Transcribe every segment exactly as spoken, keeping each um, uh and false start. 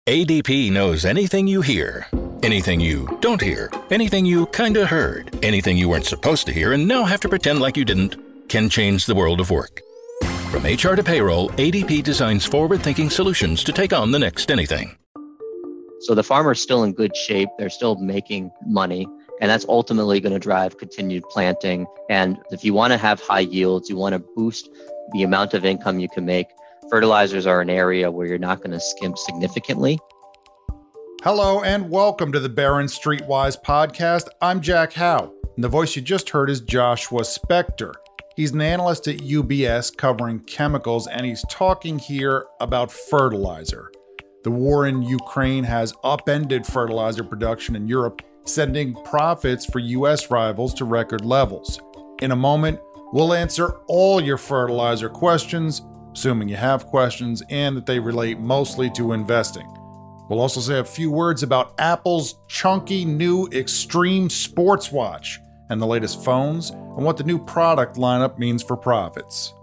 A D P knows anything you hear, anything you don't hear, anything you kinda heard, anything you weren't supposed to hear and now have to pretend like you didn't, can change the world of work. From H R to payroll, A D P designs forward-thinking solutions to take on the next anything. So the farmer's still in good shape. They're still making money, and that's ultimately going to drive continued planting. And if you want to have high yields, you want to boost the amount of income you can make, fertilizers are an area where you're not going to skimp significantly. Hello and welcome to the Barron Streetwise podcast. I'm Jack Howe, and the voice you just heard is Joshua Spector. He's an analyst at U B S covering chemicals, and he's talking here about fertilizer. The war in Ukraine has upended fertilizer production in Europe, sending profits for U S rivals to record levels. In a moment, we'll answer all your fertilizer questions, assuming you have questions, and that they relate mostly to investing. We'll also say a few words about Apple's chunky new Extreme Sports Watch and the latest phones and what the new product lineup means for profits.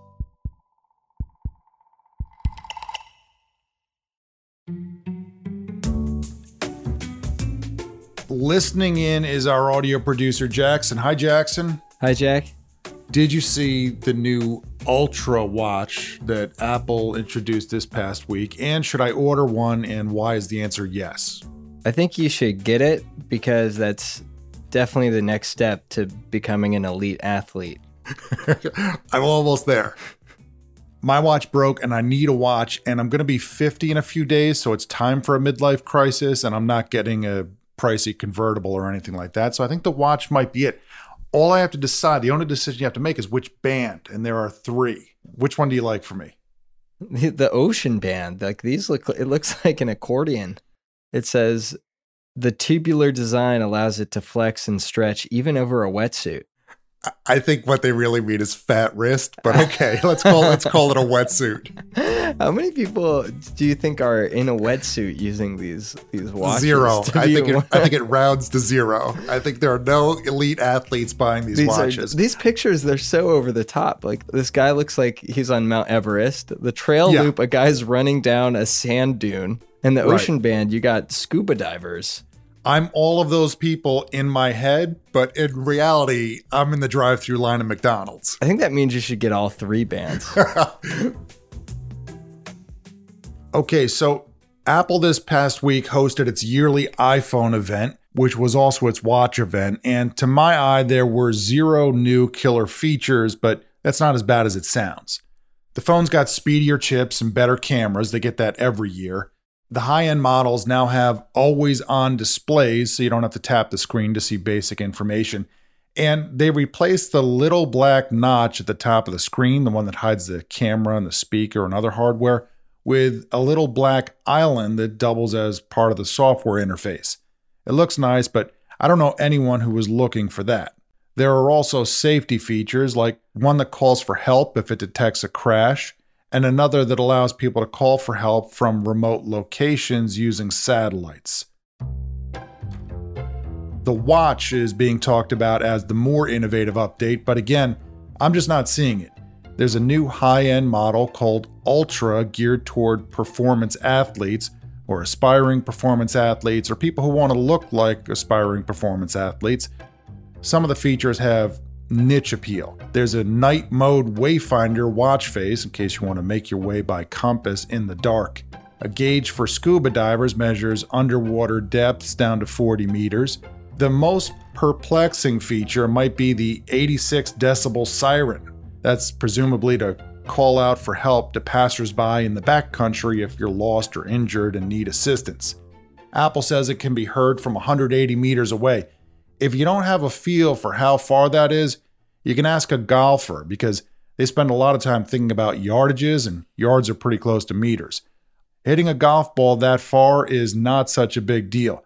Listening in is our audio producer, Jackson. Hi, Jackson. Hi, Jack. Did you see the new Ultra watch that Apple introduced this past week? And should I order one, and why is the answer yes? I think you should get it because that's definitely the next step to becoming an elite athlete. I'm almost there. My watch broke and I need a watch, and I'm going to be fifty in a few days, so it's time for a midlife crisis, and I'm not getting a pricey convertible or anything like that. So I think the watch might be it. All I have to decide, the only decision you have to make is which band, and there are three. Which one do you like for me? The, the Ocean Band. Like these look, it looks like an accordion. It says the tubular design allows it to flex and stretch even over a wetsuit. I think what they really mean is fat wrist, but okay, let's call let's call it a wetsuit. How many people do you think are in a wetsuit using these these watches? Zero. I think it, I think it rounds to zero. I think there are no elite athletes buying these, these watches. Are, these pictures, they're so over the top. Like this guy looks like he's on Mount Everest. The trail yeah. loop, a guy's running down a sand dune, and the right. Ocean Band, you got scuba divers. I'm all of those people in my head, but in reality, I'm in the drive-through line of McDonald's. I think that means you should get all three bands. Okay, so Apple this past week hosted its yearly iPhone event, which was also its watch event. And to my eye, there were zero new killer features, but that's not as bad as it sounds. The phone's got speedier chips and better cameras. They get that every year. The high-end models now have always-on displays, so you don't have to tap the screen to see basic information. And they replaced the little black notch at the top of the screen, the one that hides the camera and the speaker and other hardware, with a little black island that doubles as part of the software interface. It looks nice, but I don't know anyone who was looking for that. There are also safety features, like one that calls for help if it detects a crash, and another that allows people to call for help from remote locations using satellites. The watch is being talked about as the more innovative update, but again, I'm just not seeing it. There's a new high-end model called Ultra geared toward performance athletes, or aspiring performance athletes, or people who want to look like aspiring performance athletes. Some of the features have niche appeal. There's a night mode wayfinder watch face in case you want to make your way by compass in the dark. A gauge for scuba divers measures underwater depths down to forty meters. The most perplexing feature might be the eighty-six decibel siren. That's presumably to call out for help to passersby in the backcountry if you're lost or injured and need assistance. Apple says it can be heard from one hundred eighty meters away. If you don't have a feel for how far that is, you can ask a golfer because they spend a lot of time thinking about yardages, and yards are pretty close to meters. Hitting a golf ball that far is not such a big deal.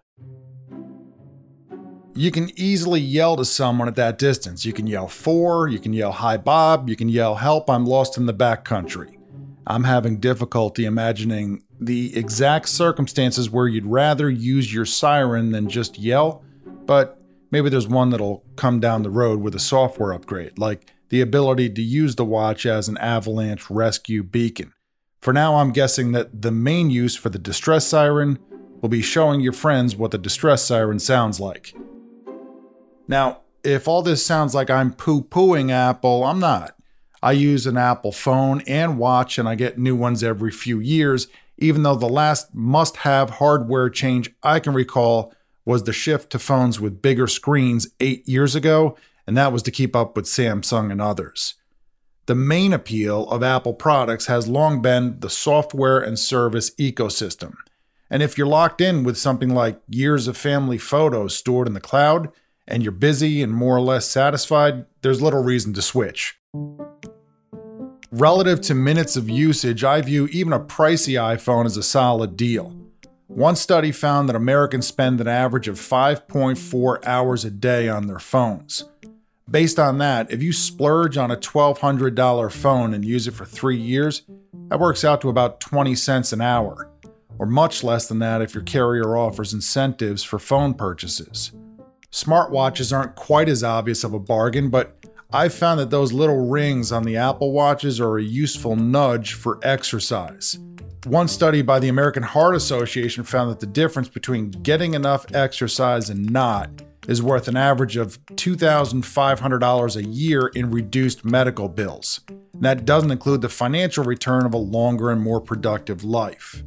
You can easily yell to someone at that distance. You can yell "for," you can yell "Hi Bob," you can yell "Help, I'm lost in the backcountry." I'm having difficulty imagining the exact circumstances where you'd rather use your siren than just yell, but maybe there's one that'll come down the road with a software upgrade, like the ability to use the watch as an avalanche rescue beacon. For now, I'm guessing that the main use for the distress siren will be showing your friends what the distress siren sounds like. Now, if all this sounds like I'm poo-pooing Apple, I'm not. I use an Apple phone and watch, and I get new ones every few years, even though the last must-have hardware change I can recall was the shift to phones with bigger screens eight years ago, and that was to keep up with Samsung and others. The main appeal of Apple products has long been the software and service ecosystem. And if you're locked in with something like years of family photos stored in the cloud, and you're busy and more or less satisfied, there's little reason to switch. Relative to minutes of usage, I view even a pricey iPhone as a solid deal. One study found that Americans spend an average of five point four hours a day on their phones. Based on that, if you splurge on a twelve hundred dollars phone and use it for three years, that works out to about twenty cents an hour, or much less than that if your carrier offers incentives for phone purchases. Smartwatches aren't quite as obvious of a bargain, but I've found that those little rings on the Apple Watches are a useful nudge for exercise. One study by the American Heart Association found that the difference between getting enough exercise and not is worth an average of two thousand five hundred dollars a year in reduced medical bills. And that doesn't include the financial return of a longer and more productive life.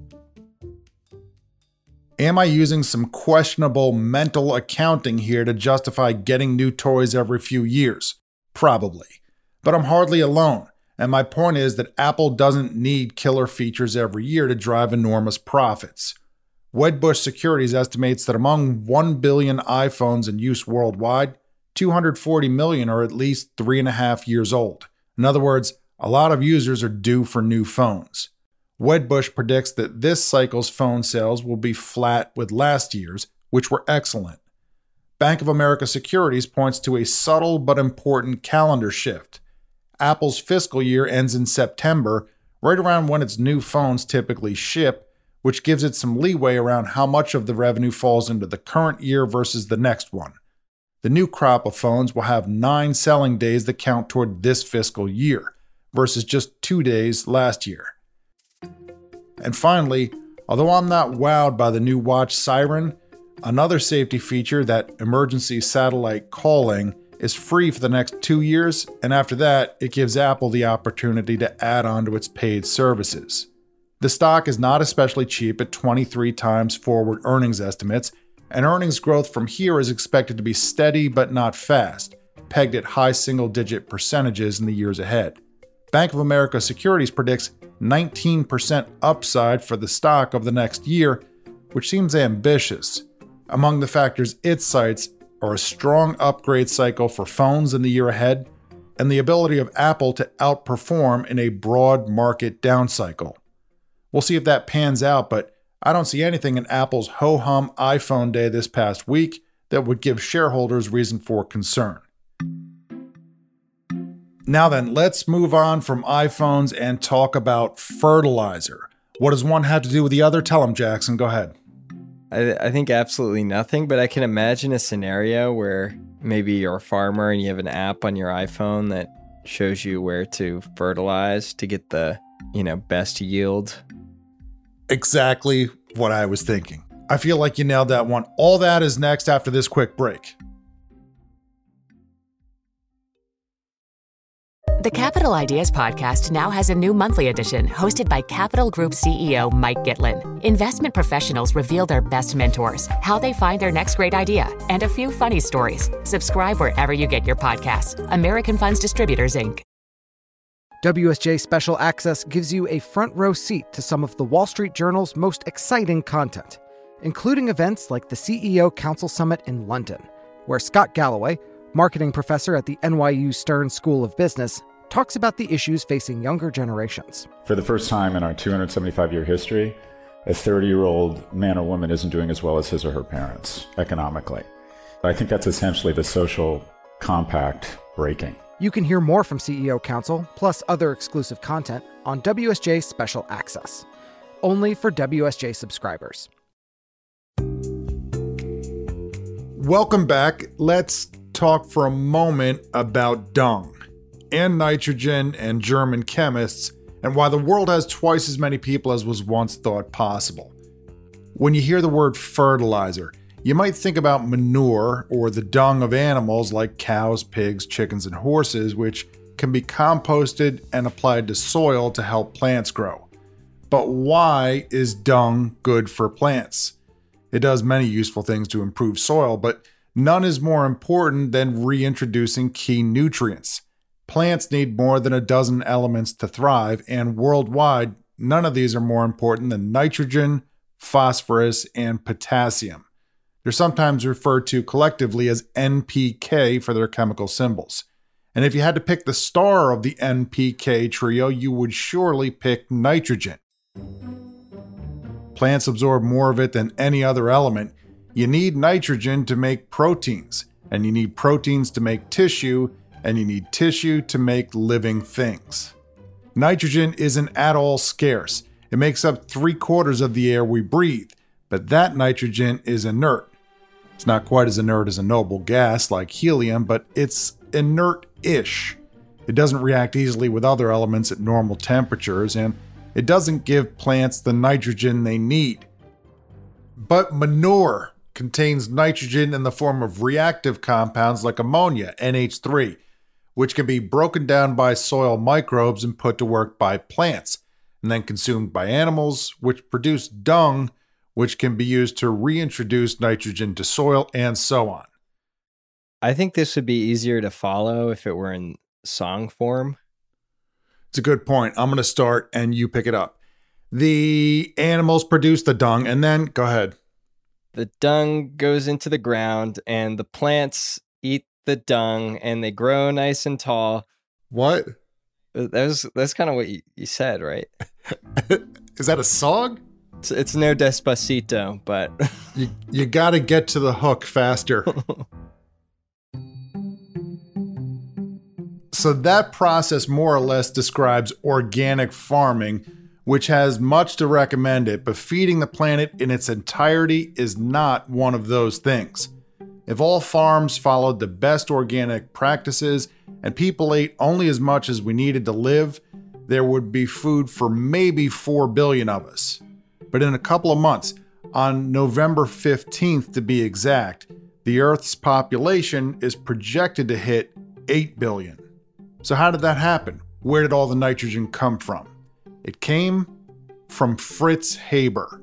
Am I using some questionable mental accounting here to justify getting new toys every few years? Probably. But I'm hardly alone, and my point is that Apple doesn't need killer features every year to drive enormous profits. Wedbush Securities estimates that among one billion iPhones in use worldwide, two hundred forty million are at least three and a half years old. In other words, a lot of users are due for new phones. Wedbush predicts that this cycle's phone sales will be flat with last year's, which were excellent. Bank of America Securities points to a subtle but important calendar shift. Apple's fiscal year ends in September, right around when its new phones typically ship, which gives it some leeway around how much of the revenue falls into the current year versus the next one. The new crop of phones will have nine selling days that count toward this fiscal year, versus just two days last year. And finally, although I'm not wowed by the new watch siren, another safety feature, that emergency satellite calling, is free for the next two years, and after that, it gives Apple the opportunity to add on to its paid services. The stock is not especially cheap at twenty-three times forward earnings estimates, and earnings growth from here is expected to be steady but not fast, pegged at high single-digit percentages in the years ahead. Bank of America Securities predicts nineteen percent upside for the stock over the next year, which seems ambitious. Among the factors it cites are a strong upgrade cycle for phones in the year ahead, and the ability of Apple to outperform in a broad market down cycle. We'll see if that pans out, but I don't see anything in Apple's ho-hum iPhone day this past week that would give shareholders reason for concern. Now then, let's move on from iPhones and talk about fertilizer. What does one have to do with the other? Tell them, Jackson. Go ahead. I, I think absolutely nothing, but I can imagine a scenario where maybe you're a farmer and you have an app on your iPhone that shows you where to fertilize to get the, you know, best yield. Exactly what I was thinking. I feel like you nailed that one. All that is next after this quick break. The Capital Ideas Podcast now has a new monthly edition hosted by Capital Group C E O Mike Gitlin. Investment professionals reveal their best mentors, how they find their next great idea, and a few funny stories. Subscribe wherever you get your podcasts. American Funds Distributors, Incorporated. W S J Special Access gives you a front row seat to some of the Wall Street Journal's most exciting content, including events like the C E O Council Summit in London, where Scott Galloway, marketing professor at the N Y U Stern School of Business, talks about the issues facing younger generations. For the first time in our two hundred seventy-five year history, a thirty-year-old man or woman isn't doing as well as his or her parents economically. I think that's essentially the social compact breaking. You can hear more from C E O Council, plus other exclusive content, on W S J Special Access. Only for W S J subscribers. Welcome back. Let's talk for a moment about dung and nitrogen and German chemists and why the world has twice as many people as was once thought possible. When you hear the word fertilizer, you might think about manure or the dung of animals like cows, pigs, chickens, and horses, which can be composted and applied to soil to help plants grow. But why is dung good for plants? It does many useful things to improve soil, but none is more important than reintroducing key nutrients. Plants need more than a dozen elements to thrive, and worldwide, none of these are more important than nitrogen, phosphorus, and potassium. They're sometimes referred to collectively as N P K for their chemical symbols. And if you had to pick the star of the N P K trio, you would surely pick nitrogen. Plants absorb more of it than any other element. You need nitrogen to make proteins, and you need proteins to make tissue, and you need tissue to make living things. Nitrogen isn't at all scarce. It makes up three quarters of the air we breathe, but that nitrogen is inert. It's not quite as inert as a noble gas like helium, but it's inert-ish. It doesn't react easily with other elements at normal temperatures, and it doesn't give plants the nitrogen they need. But manure contains nitrogen in the form of reactive compounds like ammonia, N H three, which can be broken down by soil microbes and put to work by plants, and then consumed by animals, which produce dung, which can be used to reintroduce nitrogen to soil, and so on. I think this would be easier to follow if it were in song form. It's a good point. I'm going to start and you pick it up. The animals produce the dung, and then go ahead. The dung goes into the ground, and the plants eat the dung, and they grow nice and tall. What? That's that's kind of what you, you said, right? Is that a song? It's, it's no Despacito, but you you got to get to the hook faster. So that process more or less describes organic farming, which has much to recommend it, but feeding the planet in its entirety is not one of those things. If all farms followed the best organic practices and people ate only as much as we needed to live, there would be food for maybe four billion of us. But in a couple of months, on November fifteenth to be exact, the Earth's population is projected to hit eight billion. So how did that happen? Where did all the nitrogen come from? It came from Fritz Haber.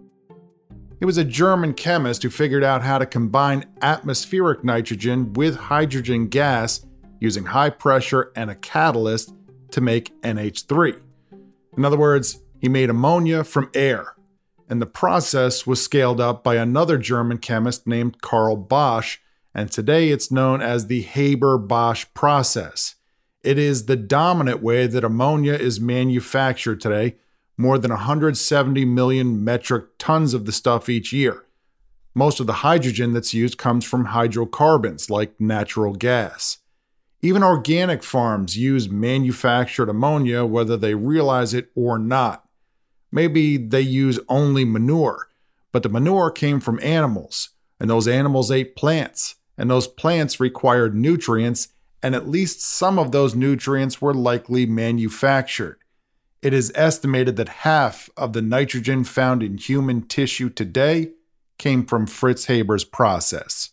He was a German chemist who figured out how to combine atmospheric nitrogen with hydrogen gas using high pressure and a catalyst to make N H three. In other words, he made ammonia from air, and the process was scaled up by another German chemist named Carl Bosch, and today it's known as the Haber-Bosch process. It is the dominant way that ammonia is manufactured today, more than one hundred seventy million metric tons of the stuff each year. Most of the hydrogen that's used comes from hydrocarbons, like natural gas. Even organic farms use manufactured ammonia, whether they realize it or not. Maybe they use only manure, but the manure came from animals, and those animals ate plants, and those plants required nutrients, and at least some of those nutrients were likely manufactured. It is estimated that half of the nitrogen found in human tissue today came from Fritz Haber's process.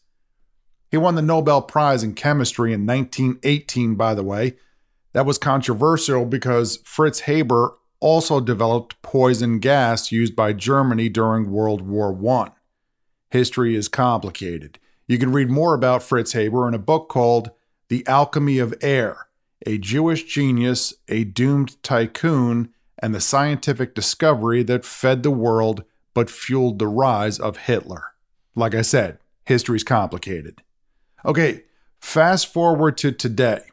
He won the Nobel Prize in Chemistry in nineteen eighteen, by the way. That was controversial because Fritz Haber also developed poison gas used by Germany during World War One. History is complicated. You can read more about Fritz Haber in a book called The Alchemy of Air, a Jewish genius, a doomed tycoon, and the scientific discovery that fed the world but fueled the rise of Hitler. Like I said, history's complicated. Okay, fast forward to today.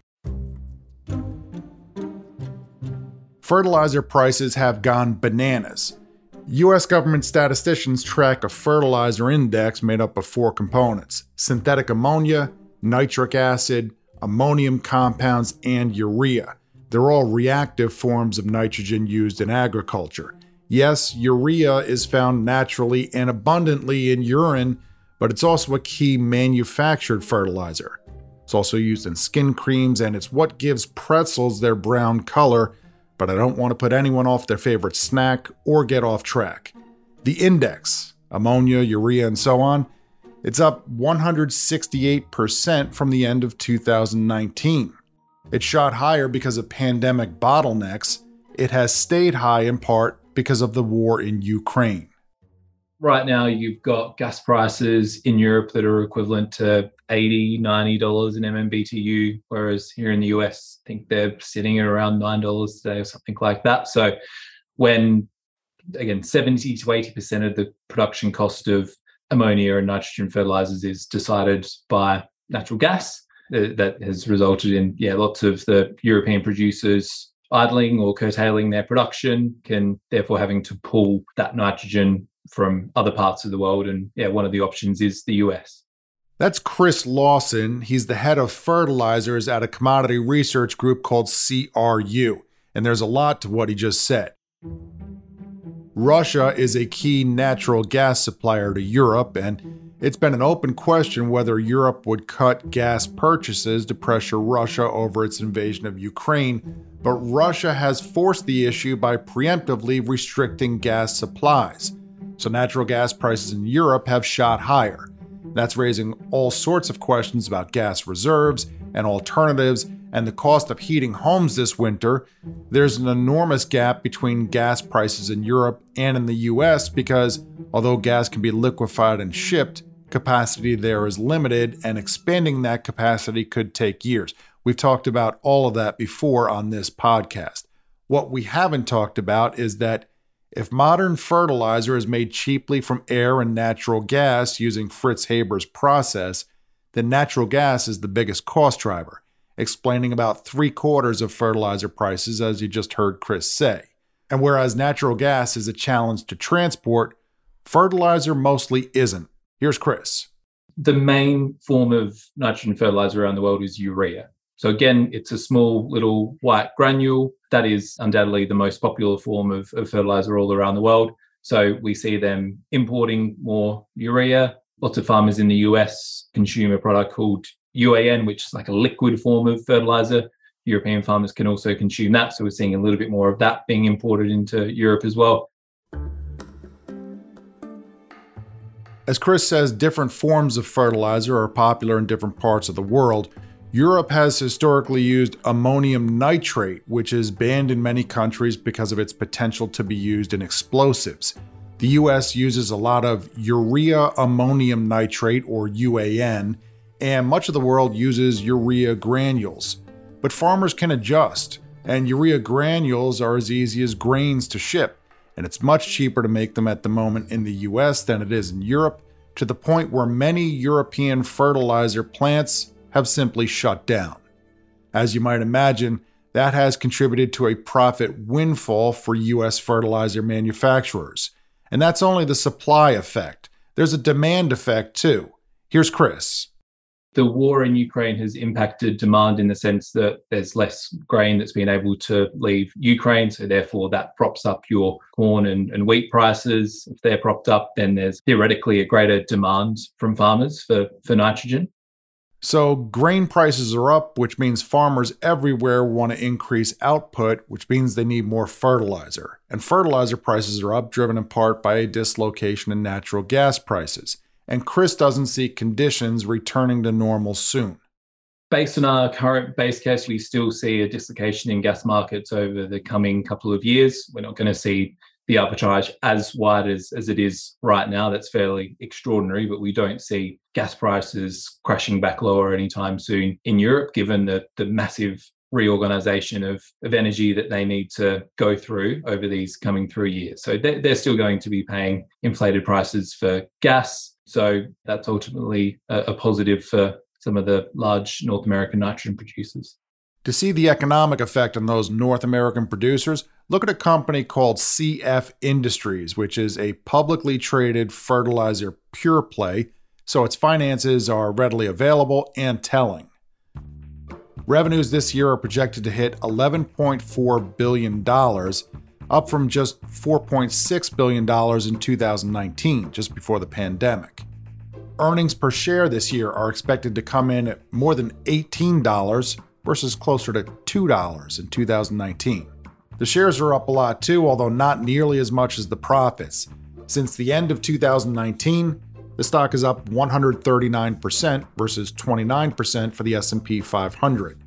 Fertilizer prices have gone bananas. U S government statisticians track a fertilizer index made up of four components: synthetic ammonia, nitric acid, ammonium compounds, and urea. They're all reactive forms of nitrogen used in agriculture. Yes, urea is found naturally and abundantly in urine, but it's also a key manufactured fertilizer. It's also used in skin creams, and it's what gives pretzels their brown color, but I don't want to put anyone off their favorite snack or get off track. The index, ammonia, urea, and so on, it's up one hundred sixty-eight percent from the end of two thousand nineteen. It shot higher because of pandemic bottlenecks. It has stayed high in part because of the war in Ukraine. Right now, you've got gas prices in Europe that are equivalent to eighty dollars, ninety dollars an M M B T U, whereas here in the U S, I think they're sitting at around nine dollars today or something like that. So when, again, seventy to eighty percent of the production cost of ammonia and nitrogen fertilizers is decided by natural gas, that has resulted in, yeah, lots of the European producers idling or curtailing their production, can therefore having to pull that nitrogen from other parts of the world. And yeah, one of the options is the U S. That's Chris Lawson. He's the head of fertilizers at a commodity research group called C R U. And there's a lot to what he just said. Russia is a key natural gas supplier to Europe, and it's been an open question whether Europe would cut gas purchases to pressure Russia over its invasion of Ukraine, but Russia has forced the issue by preemptively restricting gas supplies. So natural gas prices in Europe have shot higher. That's raising all sorts of questions about gas reserves and alternatives and the cost of heating homes this winter. There's an enormous gap between gas prices in Europe and in the U S because although gas can be liquefied and shipped, capacity there is limited, and expanding that capacity could take years. We've talked about all of that before on this podcast. What we haven't talked about is that if modern fertilizer is made cheaply from air and natural gas using Fritz Haber's process, then natural gas is the biggest cost driver, explaining about three quarters of fertilizer prices, as you just heard Chris say. And whereas natural gas is a challenge to transport, fertilizer mostly isn't. Here's Chris. The main form of nitrogen fertilizer around the world is urea. So again, it's a small little white granule that is undoubtedly the most popular form of, of fertilizer all around the world. So we see them importing more urea. Lots of farmers in the U S consume a product called U A N, which is like a liquid form of fertilizer. European farmers can also consume that. So we're seeing a little bit more of that being imported into Europe as well. As Chris says, different forms of fertilizer are popular in different parts of the world. Europe has historically used ammonium nitrate, which is banned in many countries because of its potential to be used in explosives. The U S uses a lot of urea ammonium nitrate, or U A N, and much of the world uses urea granules. But farmers can adjust, and urea granules are as easy as grains to ship, and it's much cheaper to make them at the moment in the U S than it is in Europe, to the point where many European fertilizer plants have simply shut down. As you might imagine, that has contributed to a profit windfall for U S fertilizer manufacturers. And that's only the supply effect. There's a demand effect too. Here's Chris. The war in Ukraine has impacted demand in the sense that there's less grain that's been able to leave Ukraine. So therefore that props up your corn and, and wheat prices. If they're propped up, then there's theoretically a greater demand from farmers for, for nitrogen. So grain prices are up, which means farmers everywhere want to increase output, which means they need more fertilizer. And fertilizer prices are up, driven in part by a dislocation in natural gas prices. And Chris doesn't see conditions returning to normal soon. Based on our current base case, we still see a dislocation in gas markets over the coming couple of years. We're not going to see the arbitrage as wide as, as it is right now. That's fairly extraordinary, but we don't see gas prices crashing back lower anytime soon in Europe, given the, the massive reorganization of, of energy that they need to go through over these coming three years. So they're, they're still going to be paying inflated prices for gas. So that's ultimately a, a positive for some of the large North American nitrogen producers. To see the economic effect on those North American producers, look at a company called C F Industries, which is a publicly traded fertilizer pure play, so its finances are readily available and telling. Revenues this year are projected to hit eleven point four billion dollars, up from just four point six billion dollars in two thousand nineteen, just before the pandemic. Earnings per share this year are expected to come in at more than eighteen dollars versus closer to two dollars in two thousand nineteen. The shares are up a lot too, although not nearly as much as the profits. Since the end of two thousand nineteen, the stock is up one hundred thirty-nine percent versus twenty-nine percent for the S and P five hundred.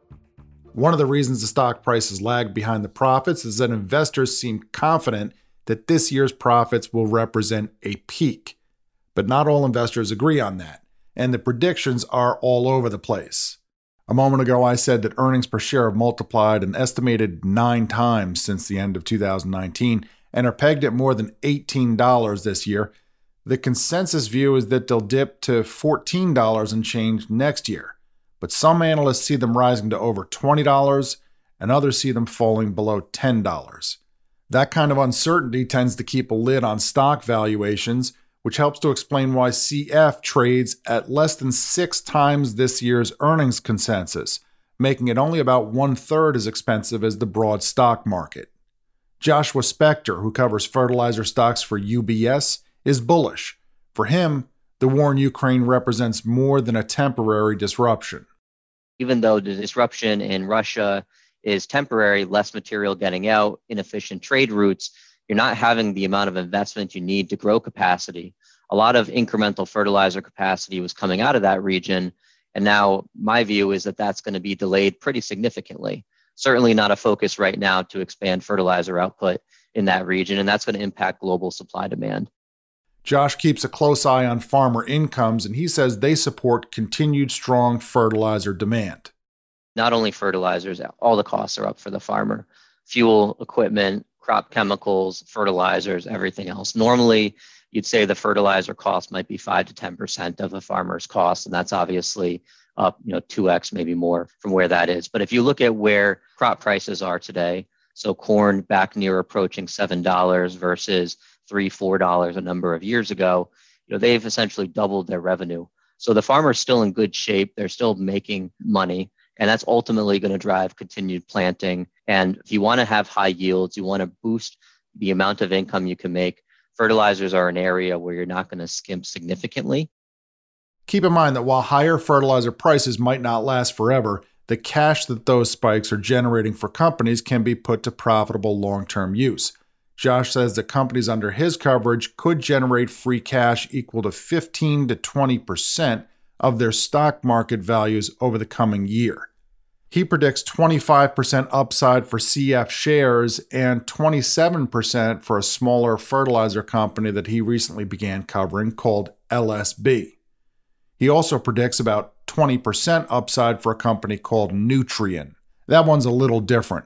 One of the reasons the stock price has lagged behind the profits is that investors seem confident that this year's profits will represent a peak. But not all investors agree on that, and the predictions are all over the place. A moment ago, I said that earnings per share have multiplied an estimated nine times since the end of two thousand nineteen and are pegged at more than eighteen dollars this year. The consensus view is that they'll dip to fourteen dollars and change next year. But some analysts see them rising to over twenty dollars, and others see them falling below ten dollars. That kind of uncertainty tends to keep a lid on stock valuations, which helps to explain why C F trades at less than six times this year's earnings consensus, making it only about one-third as expensive as the broad stock market. Joshua Spector, who covers fertilizer stocks for U B S, is bullish. For him, the war in Ukraine represents more than a temporary disruption. Even though the disruption in Russia is temporary, less material getting out, inefficient trade routes, you're not having the amount of investment you need to grow capacity. A lot of incremental fertilizer capacity was coming out of that region. And now my view is that that's going to be delayed pretty significantly. Certainly not a focus right now to expand fertilizer output in that region. And that's going to impact global supply demand. Josh keeps a close eye on farmer incomes, and he says they support continued strong fertilizer demand. Not only fertilizers, all the costs are up for the farmer. Fuel, equipment, crop chemicals, fertilizers, everything else. Normally, you'd say the fertilizer cost might be five to ten percent of a farmer's cost, and that's obviously up, you know, two x, maybe more from where that is. But if you look at where crop prices are today, so corn back near approaching seven dollars versus three, four dollars a number of years ago, you know, they've essentially doubled their revenue. So the farmer's still in good shape. They're still making money, and that's ultimately going to drive continued planting. And if you want to have high yields, you want to boost the amount of income you can make, fertilizers are an area where you're not going to skimp significantly. Keep in mind that while higher fertilizer prices might not last forever, the cash that those spikes are generating for companies can be put to profitable long-term use. Josh says that companies under his coverage could generate free cash equal to fifteen to twenty percent of their stock market values over the coming year. He predicts twenty-five percent upside for C F shares and twenty-seven percent for a smaller fertilizer company that he recently began covering called L S B. He also predicts about twenty percent upside for a company called Nutrien. That one's a little different.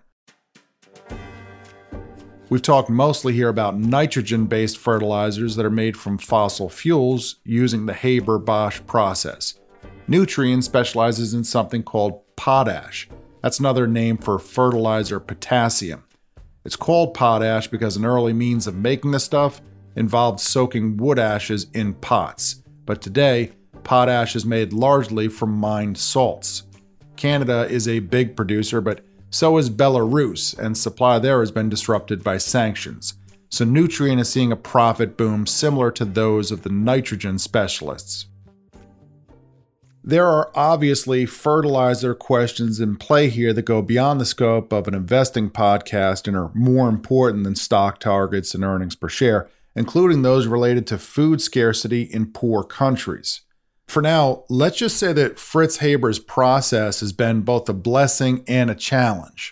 We've talked mostly here about nitrogen-based fertilizers that are made from fossil fuels using the Haber-Bosch process. Nutrien specializes in something called potash. That's another name for fertilizer potassium. It's called potash because an early means of making the stuff involved soaking wood ashes in pots. But today, potash is made largely from mined salts. Canada is a big producer, but so is Belarus, and supply there has been disrupted by sanctions. So Nutrien is seeing a profit boom similar to those of the nitrogen specialists. There are obviously fertilizer questions in play here that go beyond the scope of an investing podcast and are more important than stock targets and earnings per share, including those related to food scarcity in poor countries. For now, let's just say that Fritz Haber's process has been both a blessing and a challenge.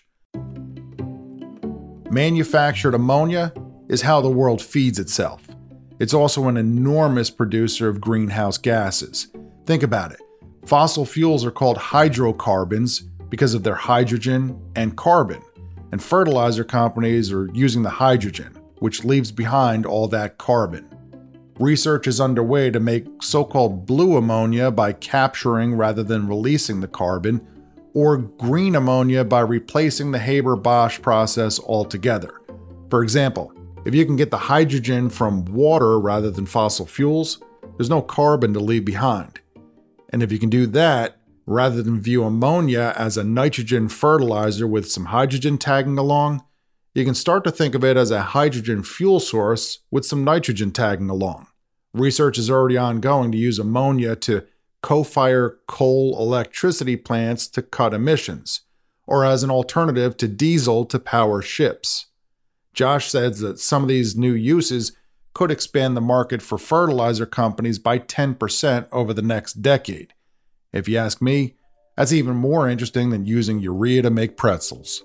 Manufactured ammonia is how the world feeds itself. It's also an enormous producer of greenhouse gases. Think about it. Fossil fuels are called hydrocarbons because of their hydrogen and carbon, and fertilizer companies are using the hydrogen, which leaves behind all that carbon. Research is underway to make so-called blue ammonia by capturing rather than releasing the carbon, or green ammonia by replacing the Haber-Bosch process altogether. For example, if you can get the hydrogen from water rather than fossil fuels, there's no carbon to leave behind. And if you can do that, rather than view ammonia as a nitrogen fertilizer with some hydrogen tagging along, you can start to think of it as a hydrogen fuel source with some nitrogen tagging along. Research is already ongoing to use ammonia to co-fire coal electricity plants to cut emissions. or as an alternative to diesel to power ships. Josh says that some of these new uses could expand the market for fertilizer companies by ten percent over the next decade. If you ask me, that's even more interesting than using urea to make pretzels.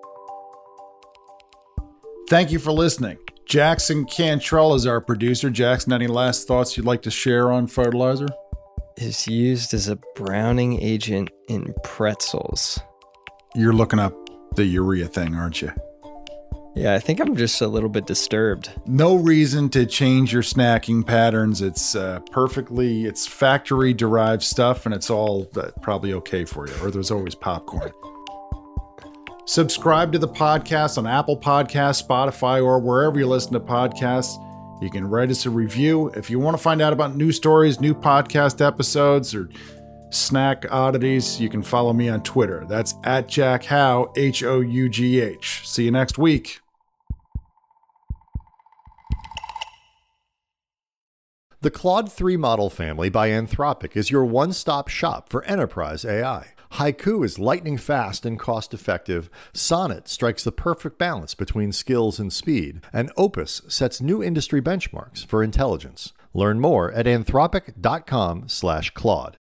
Thank you for listening. Jackson Cantrell is our producer. Jackson, any last thoughts you'd like to share on fertilizer? Is used as a browning agent in pretzels. You're looking up the urea thing, aren't you? Yeah, I think I'm just a little bit disturbed. No reason to change your snacking patterns. It's uh, perfectly, it's factory derived stuff, and it's all uh, probably okay for you. Or there's always popcorn. Subscribe to the podcast on Apple Podcasts, Spotify, or wherever you listen to podcasts. You can write us a review. If you want to find out about new stories, new podcast episodes, or snack oddities, you can follow me on Twitter. That's at Jack Hough, H O U G H. See you next week. The Claude three model family by Anthropic is your one-stop shop for enterprise A I. Haiku is lightning fast and cost-effective. Sonnet strikes the perfect balance between skills and speed. And Opus sets new industry benchmarks for intelligence. Learn more at anthropic dot com slash Claude.